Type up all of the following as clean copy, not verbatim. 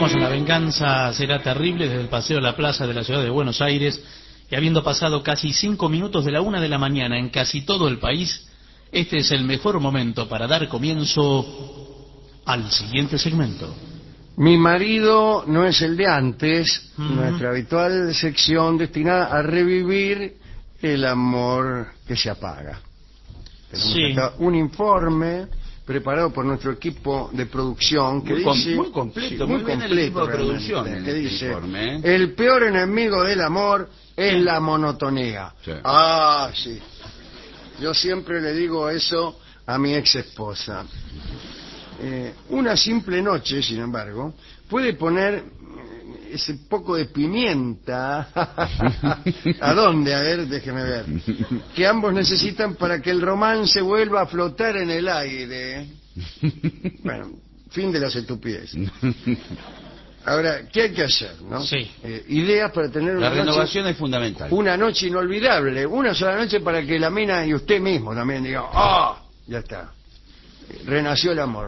Continuamos en La Venganza Será Terrible desde el Paseo de la Plaza de la Ciudad de Buenos Aires, y habiendo pasado casi 5 minutos de la 1 de la mañana en casi todo el país, este es el mejor momento para dar comienzo al siguiente segmento. Mi marido no es el de antes, nuestra habitual sección destinada a revivir el amor que se apaga. Tenemos acá un informe preparado por nuestro equipo de producción que dice muy completo, muy bien completo el equipo de producción en que este dice informe, ¿eh? El peor enemigo del amor es la monotonía. Sí. Ah, sí. Yo siempre le digo eso a mi ex esposa. Una simple noche, sin embargo, puede poner ese poco de pimienta. ¿A dónde? A ver, déjeme ver. Que ambos necesitan para que el romance vuelva a flotar en el aire. Bueno, fin de las estupideces. Ahora, ¿qué hay que hacer, no? Sí. Ideas para tener La una renovación noche, es fundamental. una noche inolvidable, una sola noche para que la mina y usted mismo también digan, ¡ah! Ya está. Renació el amor.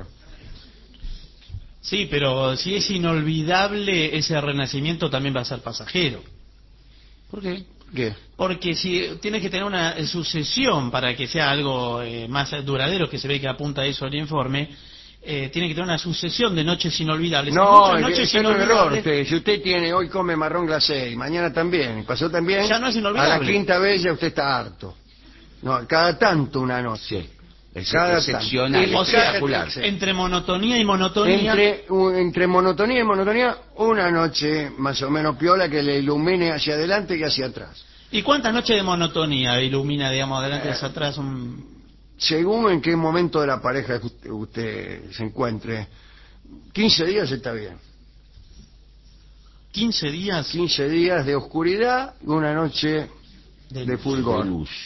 Sí, pero si es inolvidable, ese renacimiento también va a ser pasajero. ¿Por qué? ¿Qué? Porque si tienes que tener una sucesión para que sea algo más duradero, que se ve que apunta eso el informe, tiene que tener una sucesión de noches inolvidables. No, Muchas noches ese no es error. inolvidables. Si usted tiene, hoy come marrón glacé y mañana también, y pasó también, Ya no es a inolvidable. la quinta vez ya usted está harto. No, cada tanto una noche. Sí. Es Cada excepcional, tanto. O sea, espectacular. entre monotonía y monotonía. Entre monotonía y monotonía, una noche más o menos piola que le ilumine hacia adelante y hacia atrás. ¿Y cuántas noches de monotonía ilumina, digamos, adelante y hacia atrás? Según en qué momento de la pareja usted se encuentre, 15 días está bien. 15 días 15 días de oscuridad y una noche de de luz. fulgor. De luz.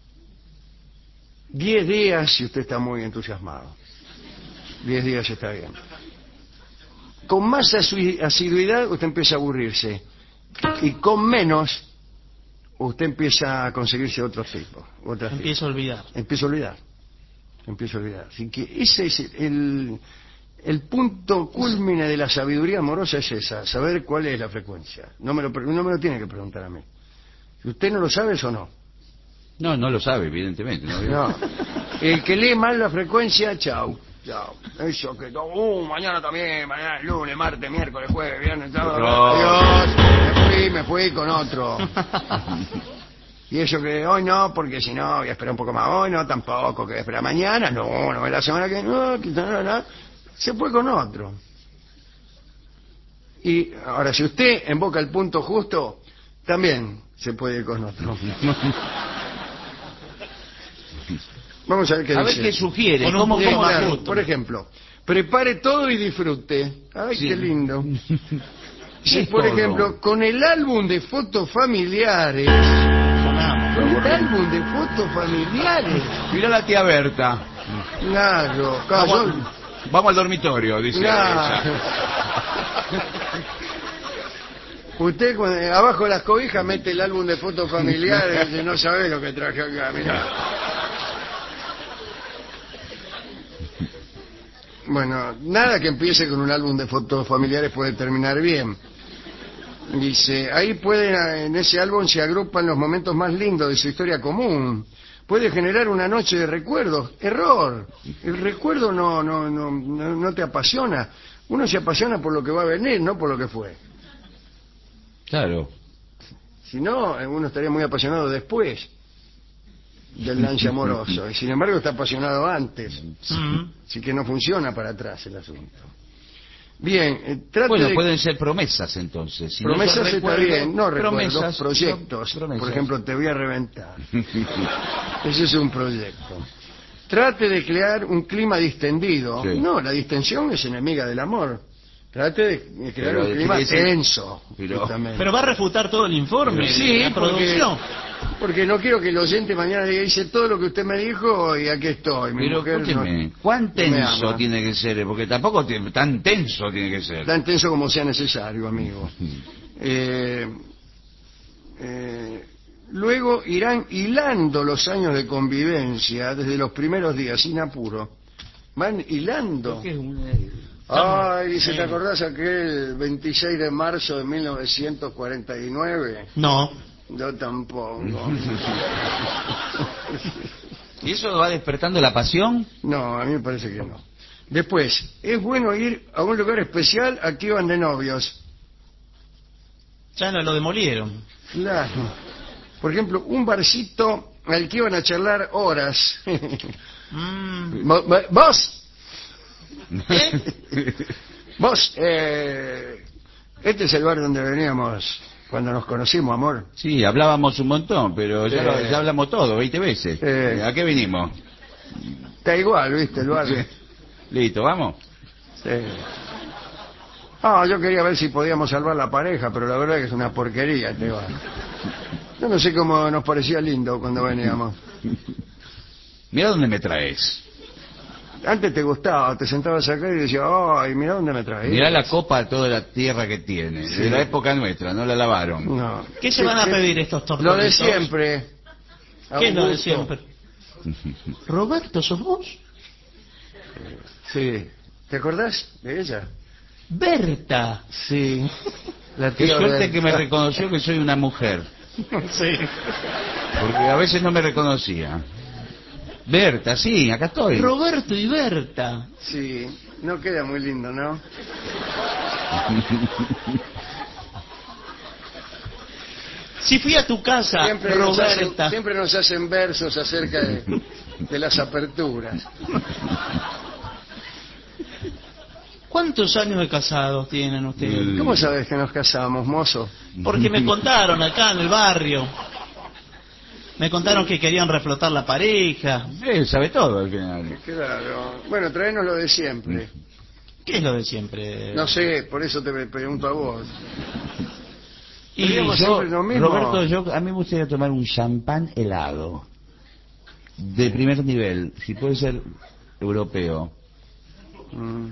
10 días si usted está muy entusiasmado. 10 días está bien. Con más asiduidad usted empieza a aburrirse. Y con menos usted empieza a conseguirse otros tipos. Empieza a olvidar. Empieza a olvidar. Empieza a olvidar. Así que ese es el punto cúlmine de la sabiduría amorosa, es esa, saber cuál es la frecuencia. No me lo tiene que preguntar a mí. Si usted no lo sabe, eso no. No, no lo sabe, evidentemente. No. El que lee mal la frecuencia, chau. Chau. Eso que mañana también, mañana lunes, martes, miércoles, jueves, viernes, sábado. No. Adiós. Me fui con otro. Y eso que hoy no, porque si no voy a esperar un poco más. Hoy no, tampoco, que voy a esperar mañana. No, la semana que no, se fue con otro. Y ahora, si usted invoca el punto justo, también se puede ir con otro. Vamos a ver qué dice. A ver qué sugiere. Con un ¿Cómo, poquito cómo más la- justo. Por ejemplo, prepare todo y disfrute. Ay, Sí. qué lindo. ¿Qué es Por todo? ejemplo, con el álbum de fotos familiares. Sonamos. Con el álbum de fotos familiares. Mirá la tía Berta. Claro, Vamos al dormitorio, dice ella. Usted abajo de las cobijas mete el álbum de fotos familiares y no sabe lo que traje acá, mirá. Bueno, nada que empiece con un álbum de fotos familiares puede terminar bien. Dice, ahí en ese álbum se agrupan los momentos más lindos de su historia común. Puede generar una noche de recuerdos. Error. El recuerdo no te apasiona. Uno se apasiona por lo que va a venir, no por lo que fue. Claro. Si no, uno estaría muy apasionado después del lance amoroso. Y sin embargo está apasionado antes. Así que no funciona para atrás el asunto. Bien, Bueno, pueden ser promesas entonces. Si no promesas son está recuerdos, bien, no recuerdos, promesas, proyectos. son promesas. Por ejemplo, te voy a reventar. Ese es un proyecto. Trate de crear un clima distendido. Sí. No, la distensión es enemiga del amor. Trate de crear Pero un clima ese- tenso. pero- Justamente. Pero va a refutar todo el informe, Sí, la producción. porque no quiero que el oyente mañana diga, hice todo lo que usted me dijo y aquí estoy. Mi Pero mujer escúcheme, no ¿cuán me tenso ama. tiene que ser? Porque tampoco tan tenso tiene que ser. Tan tenso como sea necesario, amigo. Luego irán hilando los años de convivencia desde los primeros días, sin apuro. Van hilando. Ay, dice, Sí. ¿te acordás aquel 26 de marzo de 1949? No. Yo tampoco. ¿Y eso va despertando la pasión? No, a mí me parece que no. Después, es bueno ir a un lugar especial, aquí van de novios. Ya no lo demolieron. Claro. Por ejemplo, un barcito al que iban a charlar horas. Mm. ¿Vos? ¿Eh? Vos, este es el bar donde veníamos cuando nos conocimos, amor. Sí, hablábamos un montón, pero ya, Sí. ya hablamos todo, 20 veces. Sí. ¿A qué vinimos? Está igual, ¿viste? El bar. Sí. Listo, vamos. Sí. Ah, yo quería ver si podíamos salvar la pareja, pero la verdad que es una porquería este bar. Yo no sé cómo nos parecía lindo cuando veníamos. Mira dónde me traes. Antes te gustaba, te sentabas acá y decías, ay, mira dónde me traes. Mirá la copa, toda la tierra que tiene. Sí. De la época nuestra, no la lavaron. No. ¿Qué se van a pedir estos Lo tortolitos? de siempre. ¿Qué es lo de Augusto. siempre? Roberto, ¿sos vos? Sí. ¿Te acordás de ella? Berta. Sí. La Qué tía suerte Berta. que me reconoció que soy una mujer. Sí. Porque a veces no me reconocía. Berta, sí, acá estoy. Roberto y Berta. Sí. No queda muy lindo, ¿no? Si fui a tu casa, Roberta. Siempre nos hacen versos acerca de las aperturas. ¿Cuántos años de casados tienen ustedes? ¿Cómo sabes que nos casamos, mozo? Porque me contaron acá en el barrio. Me contaron que querían reflotar la pareja. Él sabe todo al final. Claro. Bueno, traenos lo de siempre. ¿Qué es lo de siempre? No sé, por eso te pregunto a vos. Y Digamos yo, siempre lo mismo. Roberto, a mí me gustaría tomar un champán helado. De primer nivel, si puede ser europeo. Mm.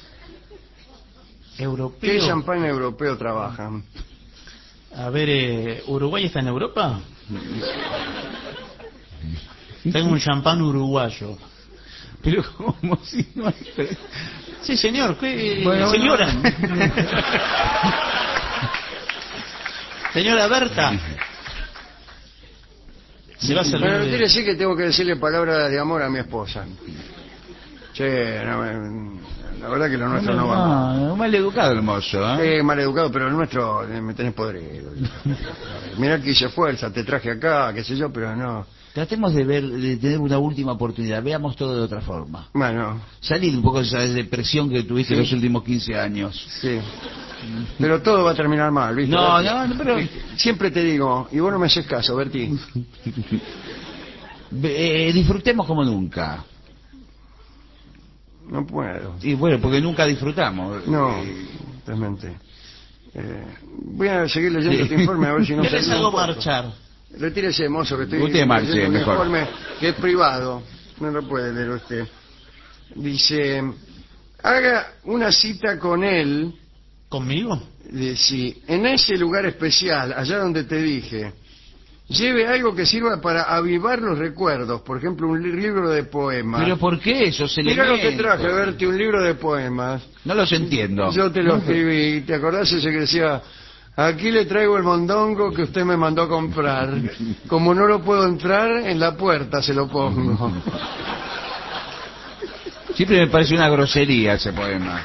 europeo. ¿Qué champán europeo trabajan? A ver, ¿Uruguay está en Europa? Tengo un champán uruguayo. Pero como si no hay... Sí, señor. ¿Qué? Bueno, señora. bueno. Señora Berta. Se va a servir. Bueno, quiere decir que tengo que decirle palabras de amor a mi esposa. Che, no, la verdad que lo nuestro no va. No, mal educado el mozo, ¿eh? Mal educado, pero el nuestro me tenés podrido. Mirá que hice fuerza, te traje acá, qué sé yo, pero no. Tratemos de tener una última oportunidad, veamos todo de otra forma. Bueno, Salir un poco de esa depresión que tuviste Sí. los últimos 15 años. sí. Pero todo va a terminar mal, ¿viste? No, no, pero... Siempre te digo, y vos no me haces caso, Berti. Disfrutemos como nunca. No puedo. Y bueno, porque nunca disfrutamos. No, realmente. Voy a seguir leyendo Sí. este informe a ver si no ¿Qué les salimos hago un poco. marchar? Retírese, mozo, que estoy Usted marche, leyendo un mejor. informe que es privado. No lo puede leer usted. Dice, haga una cita con él, ¿Conmigo? sí, en ese lugar especial, allá donde te dije. Lleve algo que sirva para avivar los recuerdos, por ejemplo, un libro de poemas. ¿Pero por qué esos Mira elementos? lo que traje, Berti, un libro de poemas. No los entiendo. Yo te lo escribí. ¿Te acordás ese que decía, aquí le traigo el mondongo que usted me mandó a comprar? Como no lo puedo entrar, en la puerta se lo pongo. Siempre me parece una grosería ese poema.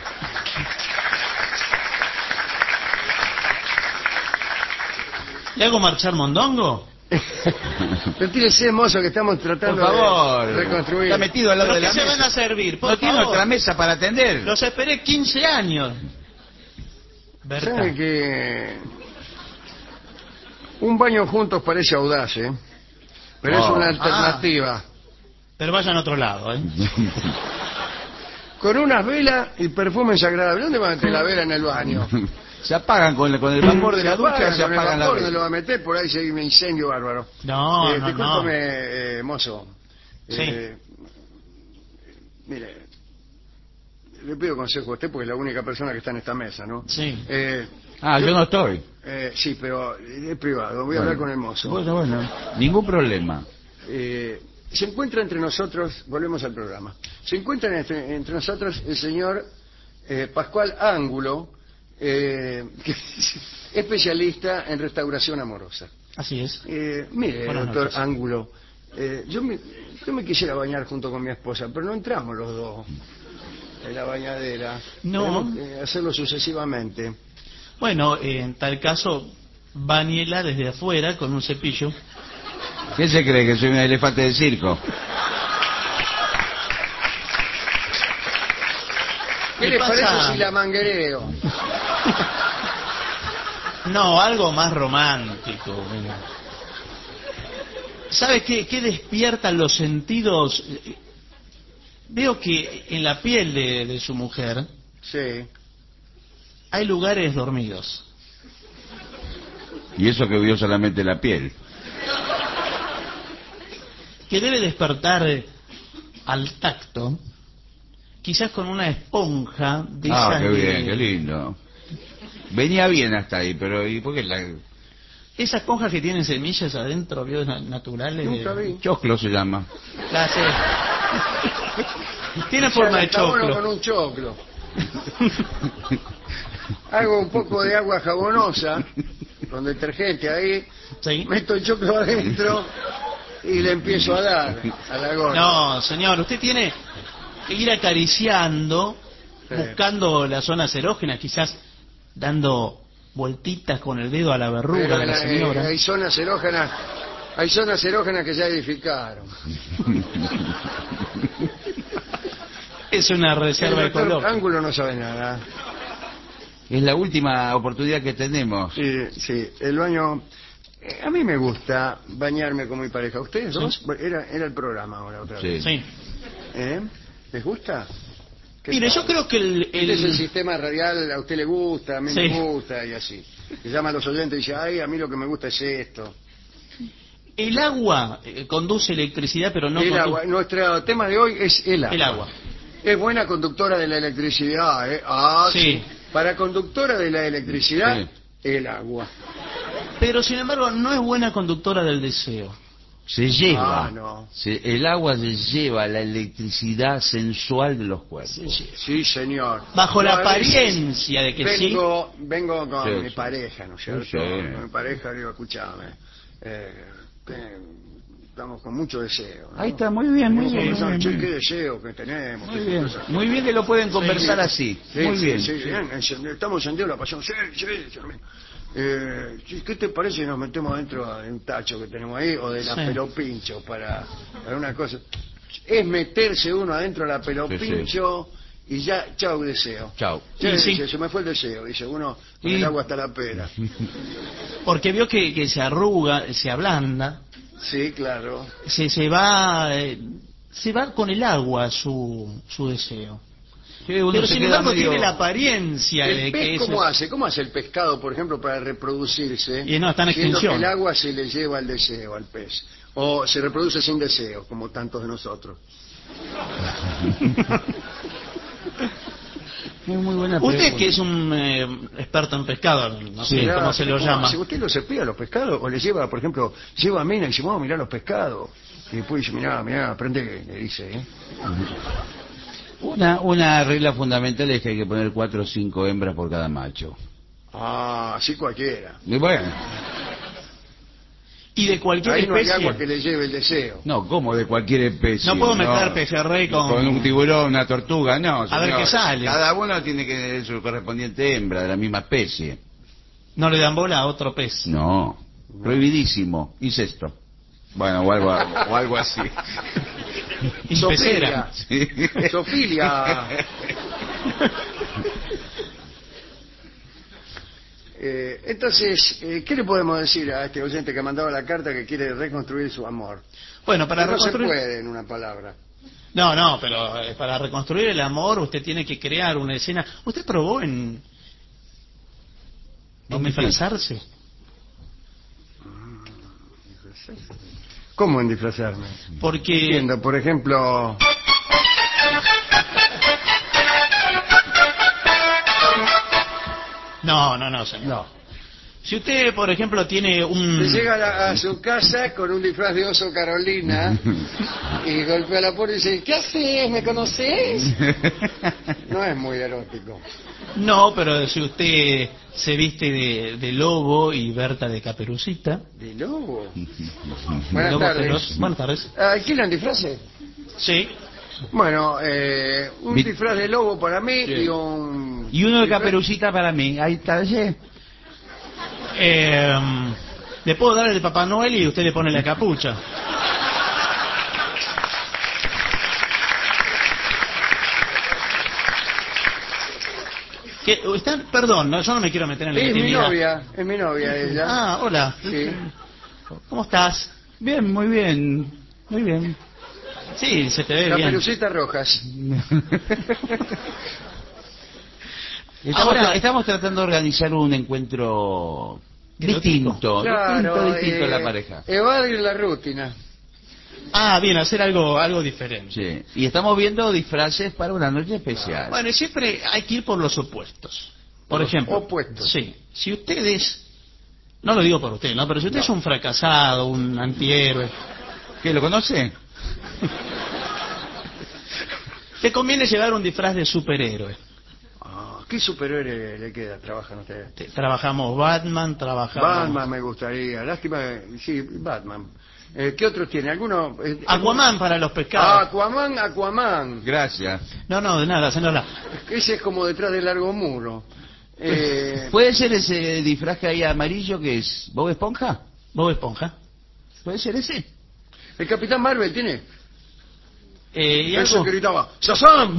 ¿Le hago marchar mondongo? Retírese, mozo, que estamos Por tratando favor. de reconstruir. Está metido al lado ¿Pero de qué la se van a mesa. servir? Por No tiene favor. otra mesa para atender. Los esperé 15 años. Berta. ¿Sabe que un baño juntos parece audaz, eh? Pero es Oh. una alternativa. Pero vayan a otro lado, ¿eh? Con unas velas y perfumes agradables. ¿Dónde va a meter la vela en el baño? Se apagan con el vapor de la ducha, se con el apagan la vapor, vela. ¿dónde lo va a meter? Por ahí se hay un incendio bárbaro. No, no, Discúlpame, mozo. Sí. Mire, le pido consejo a usted porque es la única persona que está en esta mesa, ¿no? Sí. Yo no estoy. Sí, pero es privado. Voy a Bueno. hablar con el mozo. Bueno. Ningún problema. Se encuentra entre nosotros, volvemos al programa, se encuentra entre nosotros el señor Pascual Ángulo, que es especialista en restauración amorosa. Así es. Mire, Buenas doctor noches. Ángulo, yo me quisiera bañar junto con mi esposa, pero no entramos los dos en la bañadera. No. Tenemos que hacerlo sucesivamente. Bueno, en tal caso, bañela desde afuera con un cepillo. ¿Qué se cree, que soy un elefante de circo? ¿Qué ¿Qué les pasa? parece si la manguereo? No, algo más romántico. ¿Sabe qué despiertan los sentidos? Veo que en la piel de su mujer Sí. hay lugares dormidos. Y eso que vio solamente la piel. Que debe despertar al tacto, quizás con una esponja de esas Qué de- bien, qué lindo. Venía bien hasta ahí, pero ¿y por qué la...? Esas esponjas que tienen semillas adentro, ¿vio? Naturales. Nunca vi. Choclo se llama. Las, tiene forma de Está bueno con choclo. un choclo. Hago un poco de agua jabonosa con detergente ahí, ¿Sí? meto el choclo adentro y le empiezo a dar a la gota. No, señor, usted tiene que ir acariciando, Sí. buscando las zonas erógenas, quizás dando vueltitas con el dedo a la verruga Pero de la la- señora. hay zonas erógenas que ya edificaron. Es una El reserva doctor ecológica. Ángulo no sabe nada. Es la última oportunidad que tenemos. Sí, el baño... a mí me gusta bañarme con mi pareja. ¿Ustedes Sí. dos? Era el programa ahora otra vez. Sí. Sí. ¿Les gusta? ¿Qué Mire, tal? yo creo que Este es el sistema radial, a usted le gusta, a mí Sí. me gusta y así. Que llama a los oyentes y dice, ay, a mí lo que me gusta es esto. el agua conduce electricidad, pero no El conduce... agua. Nuestro tema de hoy es el agua. El agua. Es buena conductora de la electricidad, ¿eh? Ah, Sí. sí. Para conductora de la electricidad, Sí. el agua. Pero sin embargo no es buena conductora del deseo. Se lleva. Ah, no. El agua se lleva la electricidad sensual de los cuerpos. Sí, señor. Bajo la No, a veces apariencia de que vengo con Sí, mi sí. pareja, ¿no es cierto? Sí. Con mi pareja digo, escúchame, estamos con mucho deseo, ¿no? Ahí está, muy bien, muy Estamos bien. conversando, Muy che, bien. qué deseo que tenemos. Muy qué bien, cosas. muy bien que lo pueden conversar así. Sí, Muy sí, bien. sí, bien, estamos encendidos la pasión. Sí, también. ¿Qué te parece si nos metemos dentro de un tacho que tenemos ahí o de la Sí. pelopincho para una cosa? Es meterse uno adentro de la pelopincho y ya, chau deseo. Chao. Sí, Y sí. dice, se me fue el deseo, dice uno con Y- el agua hasta la pera. Porque vio que se arruga, se ablanda, Sí, claro. se va con el agua su deseo. Sí, uno Pero se sin queda embargo medio- tiene la apariencia de ¿El que pez es... cómo hace? ¿Cómo hace el pescado, por ejemplo, para reproducirse? Y no, está en siendo extinción. que el agua se le lleva el deseo al pez. O se reproduce sin deseo, como tantos de nosotros. Es muy buena Usted pregunta. que es un experto en pescado, no sé Sí. cómo Claro, se lo ¿cómo llama. hace? ¿Usted lo cepilla los pescados? ¿O le lleva, por ejemplo, lleva a Mina y dice, vamos a mirar los pescados? Y después dice, mirá, aprende, le dice, ¿eh? Una regla fundamental es que hay que poner 4 o 5 hembras por cada macho. Ah, así cualquiera. Y bueno, Y de cualquier Ahí no hay especie. agua que le lleve el deseo. no, como de cualquier especie. No puedo mezclar pejerrey con un tiburón, una tortuga, no. A ver señor. qué sale. Cada uno tiene que tener su correspondiente hembra de la misma especie. No le dan bola a otro pez. No, prohibidísimo. Incesto. Bueno, o algo así. Y pecera. Sofilia. Sí. Sofilia. Entonces, ¿qué le podemos decir a este oyente que ha mandado la carta que quiere reconstruir su amor? Bueno, para No se reconstruir... puede en una palabra. No, pero para reconstruir el amor usted tiene que crear una escena. ¿Usted probó en disfrazarse? ¿Cómo en disfrazarme? Porque Entiendo, por ejemplo... no, señor. No. Si usted, por ejemplo, tiene Se un... llega a su casa con un disfraz de oso Carolina y golpea la puerta y dice, ¿qué haces? ¿Me conoces? No es muy erótico. No, pero si usted se viste de lobo y Berta de Caperucita... ¿De lobo? Buenas Lobo tardes. feroz. Buenas tardes. ¿Alquilan disfraces? Sí. Bueno, un disfraz de lobo para mí Sí. y un... Y uno de disfraz- Caperucita para mí. Ahí está, ¿sí? Le puedo dar el de Papá Noel y usted le pone la capucha. Perdón, no, yo no me quiero meter en la Es mi intimidad. novia ella. Ah, hola. Sí. ¿Cómo estás? Bien, muy bien. Muy bien. Sí, se te ve bien. Caperucitas rojas. Ahora- Estamos tratando de organizar un encuentro Erótico. distinto. Claro, distinto en la pareja. evadir la rutina. Ah, bien, hacer algo diferente. Sí. Y estamos viendo disfraces para una noche especial. Bueno, y siempre hay que ir por los opuestos. Por Los ejemplo, opuestos. sí, si usted es, no lo digo por usted, ¿no? Pero si usted es un fracasado, un antihéroe, ¿Qué, lo conoce? te conviene llevar un disfraz de superhéroe. ¿Qué superhéroe le queda? ¿Trabajan ustedes? Trabajamos Batman, trabajamos... Batman me gustaría. Lástima, sí, Batman. ¿Qué otros tiene? ¿Alguno? Aquaman para los pescados. Aquaman. Gracias. No, de nada, señora. Ese es como detrás del largo muro. ¿Puede ser ese disfraz que hay amarillo que es Bob Esponja? Bob Esponja. ¿Puede ser ese? ¿El Capitán Marvel tiene? ¿Y Eso algo? que gritaba, ¡Shazam!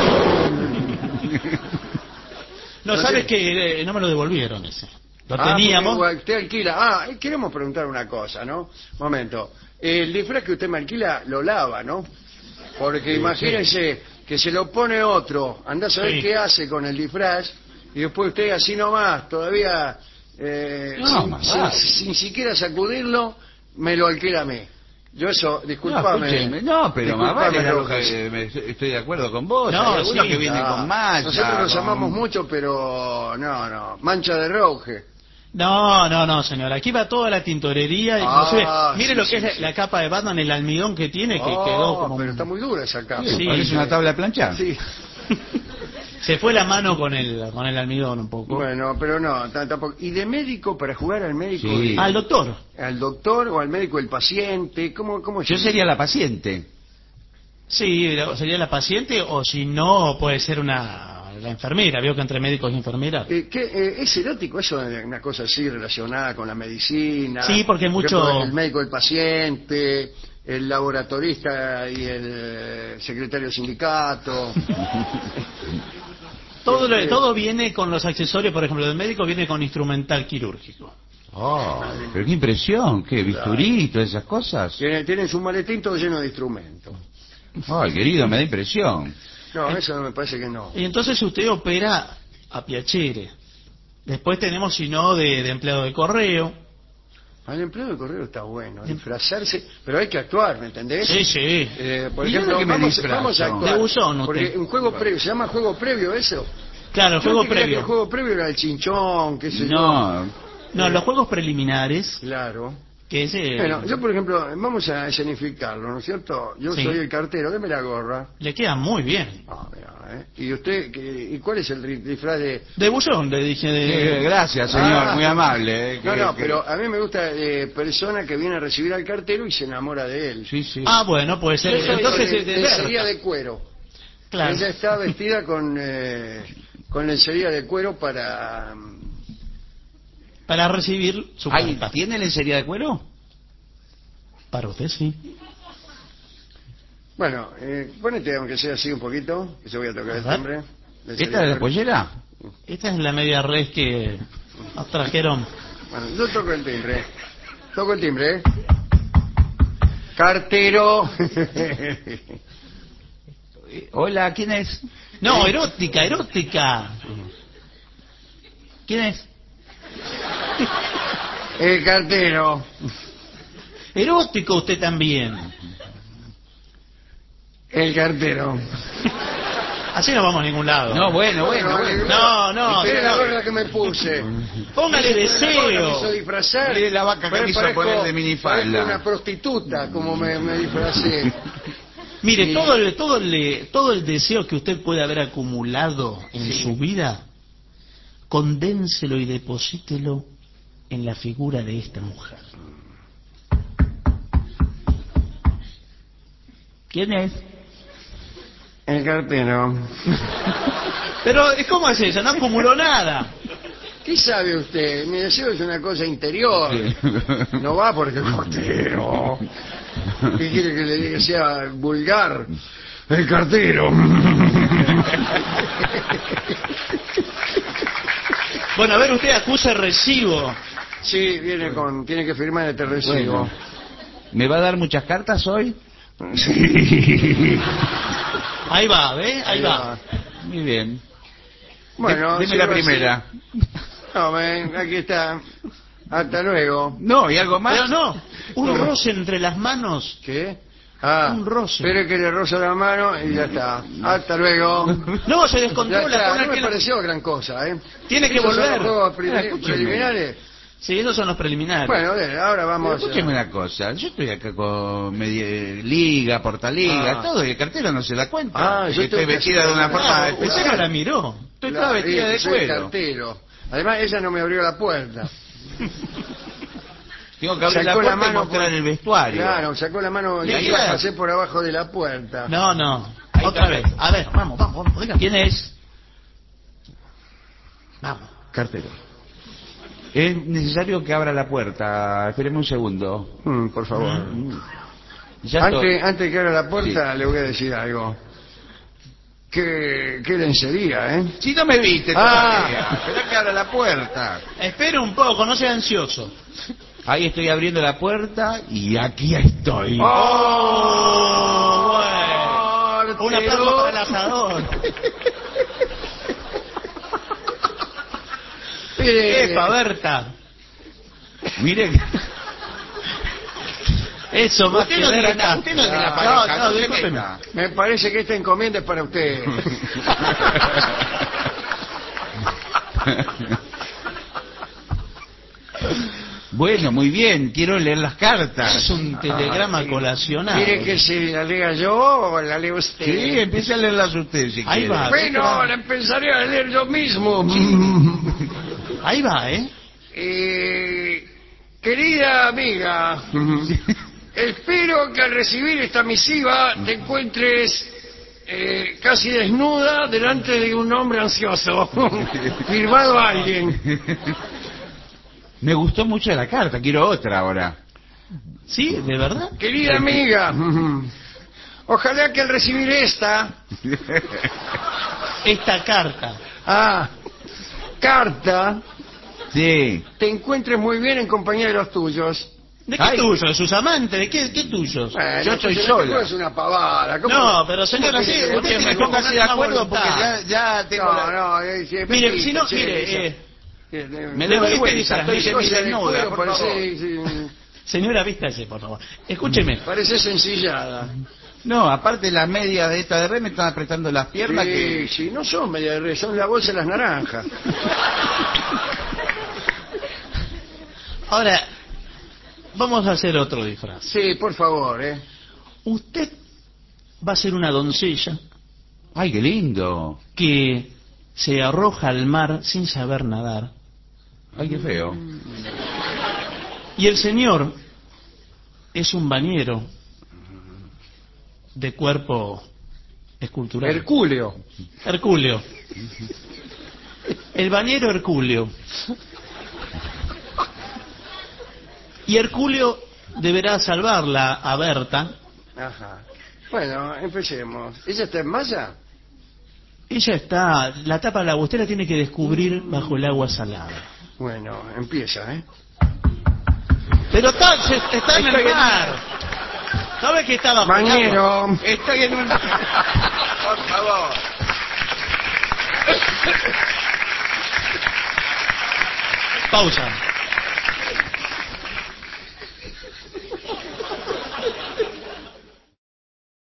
No, no sabes tiene. que no me lo devolvieron ese. Lo Porque teníamos. usted alquila. Queremos preguntar una cosa, ¿no? Momento. El disfraz que usted me alquila lo lava, ¿no? Porque imagínense que se lo pone otro, anda a saber Sí. qué hace con el disfraz, y después usted así nomás, todavía No, más vale. sin siquiera sacudirlo, me lo alquila a mí. Yo eso, discúlpame. Pero más vale, discúlpame, Rojas, estoy de acuerdo con vos. No, Hay algunos sí, que vienen con mancha. Nosotros los con- amamos mucho, pero no, mancha de roje. No, señora. Aquí va toda la tintorería. Inclusive, mire sí, lo que sí, es sí. la capa de Batman, el almidón que tiene, que quedó como... Pero está muy dura esa capa. Sí, Sí, parece una tabla de planchar. Sí. Se fue la mano con el almidón un poco. Bueno, pero no, tampoco. ¿Y de médico para jugar al médico? Sí. Al doctor. ¿Al doctor o al médico del paciente? ¿Cómo es Yo eso? sería la paciente. Sí, sería la paciente o si no, puede ser la enfermera. Veo que entre médicos y enfermeras. ¿Es erótico eso de una cosa así relacionada con la medicina? Sí, porque Por mucho- ejemplo, el médico del paciente, el laboratorista y el secretario del sindicato. Todo viene con los accesorios, por ejemplo, del médico viene con instrumental quirúrgico. Oh, pero qué impresión, qué bisturí, todas esas cosas. Tienen su maletín todo lleno de instrumentos. Ay, querido, me da impresión. No, eso me parece que no. Y entonces usted opera a piacere. Después tenemos, si no, de empleado de correo. Al empleado de correo está bueno, disfrazarse, pero hay que actuar, ¿me entendés? Sí, sí. Por ¿Y yo ejemplo, de qué me vamos disfrazo? a actuar. De buzón, usted. Porque un juego previo, ¿se llama juego previo eso? Claro, el Yo juego antes creía que previo. el juego previo era el chinchón, qué sé yo. No, No, los juegos preliminares, Claro. que es... Bueno, yo por ejemplo, vamos a escenificarlo, ¿no es cierto? Yo Sí. soy el cartero, deme la gorra. Le queda muy bien. Ah, mira, ¿Y usted, ¿y cuál es el disfraz de...? De buzón, le dije de... gracias, señor, muy amable. No, pero a mí me gusta persona que viene a recibir al cartero y se enamora de él. Sí, sí. Ah, bueno, puede ser. Yo soy Entonces, de de lencería Berta. de cuero. Claro. Ella está vestida con lencería de cuero para... Para recibir su Ay, carta. ¿tiene lencería de cuero? Para usted, sí. Bueno, ponete aunque sea así un poquito, que yo voy a tocar el A ver. timbre. ¿Esta es la pollera? Esta es la media red que nos trajeron. Bueno, yo toco el timbre. Toco el timbre. Cartero. Hola, ¿quién es? No, erótica, erótica. ¿Quién es? El cartero. Erótico usted también. El cartero. Así no vamos a ningún lado. No, bueno. No. Mire la gorra que me puse. Póngale La gorra me deseo. hizo disfrazar. Mire la vaca que me hizo Parezco- poner de minifalda. parezco una prostituta, como me disfracé. Mire, Sí. todo el deseo que usted puede haber acumulado en su vida, condénselo y deposítelo en la figura de esta mujer. ¿Quién es? El cartero. Pero, ¿cómo es eso? No acumuló nada. ¿Qué sabe usted? Mi deseo es una cosa interior. Sí. No va porque el cartero. ¿Qué quiere que le diga? Sea vulgar. El cartero. Bueno, a ver, usted acusa recibo. Sí, tiene que firmar este recibo. Bueno. ¿Me va a dar muchas cartas hoy? Sí. Ahí va, ¿ve? Ahí va. Muy bien. Bueno, Deme sí, la va a ser. primera. No, ven, aquí está. Hasta luego. No, ¿y algo más? Pero no, un roce entre las manos. ¿Qué? Ah, Un roce. espere que le rozo la mano y ya está. Hasta luego. No, se Ya descontrola. está, con no me aquel- pareció gran cosa, ¿eh? Tiene que ¿Esos son volver. los juegos Escúcheme. preliminares? Sí, esos son los preliminares. Bueno, bien, ahora Pero vamos escúcheme una cosa, yo estoy acá con liga, portaliga, Ah. todo, y el cartero no se da cuenta. Ah, yo que estoy tengo que vestida hacer de una una- forma Usted no especial. la miró. Estoy toda vestida de soy cuero. cartero. Además, ella no me abrió la puerta. Tengo que abrir la Sacó puerta y mano mostrar por- el vestuario. Claro, sacó la mano y ¿Y la qué? pasé por abajo de la puerta. No. Ahí Otra está. vez. A ver, vamos. Diga. ¿Quién es? Vamos. Cartero. Es necesario que abra la puerta. Espéreme un segundo. Por favor. Ya estoy. Antes que abra la puerta, le voy a decir algo. Qué lencería, ¿eh? Si no me viste Ah. todavía. Esperá que abra la puerta. Espere un poco, no sea ansioso. Ahí estoy abriendo la puerta y aquí estoy. ¡Oh! Bueno. Un aplauso para el asador. ¡Epa, Berta! Mire, Eso, más usted que no es de Berta. la, usted no es de la No, pareja, no, se discúlpeme. meta. Me parece que esta encomienda es para usted. Bueno, muy bien, quiero leer las cartas. Es un telegrama colacionado. ¿Quiere que se la lea yo o la lea usted? Sí, empiece a leerlas usted si Ahí quiere. va. Bueno, la empezaré a leer yo mismo. Ahí va, ¿eh? Querida amiga, espero que al recibir esta misiva te encuentres casi desnuda delante de un hombre ansioso. Firmado a alguien. Me gustó mucho la carta, quiero otra ahora. ¿Sí? ¿De verdad? Querida amiga, ojalá que al recibir esta Esta carta. carta Sí. te encuentres muy bien en compañía de los tuyos. ¿De qué Ay. tuyo? ¿De sus amantes? ¿De qué tuyos? Bueno, Yo estoy pues, sola. Es una pavada. ¿cómo- No, pero señora, cómo sí, quiere que usted le tiene ponga- que Póngase de acuerdo porque voluntad. ya tengo No, la... no, Mire, si no, mire, Me Le da doy vergüenza, este estoy disfraz. semidesnuda, por favor. señora, vístase, por favor. Escúcheme. Parece sencillada. No, aparte las medias de esta de red me están apretando las piernas que... Sí, no son media de res, son la bolsa de las naranjas. Ahora, vamos a hacer otro disfraz. Sí, por favor, Usted va a ser una doncella ¡Ay, qué lindo! que se arroja al mar sin saber nadar. ¡Ay, qué feo! Y el señor es un bañero de cuerpo escultural. Herculeo. Herculeo. El bañero Herculeo. Y Herculeo deberá salvarla a Berta. Ajá. Bueno, empecemos. ¿Ella está en malla? Ella está, la tapa de la agua, usted la tiene que descubrir bajo el agua salada. Bueno, empieza, Pero está en el mar. ¿Sabe que está bajo el agua? Bañero. Estoy en un... Por favor. Pausa.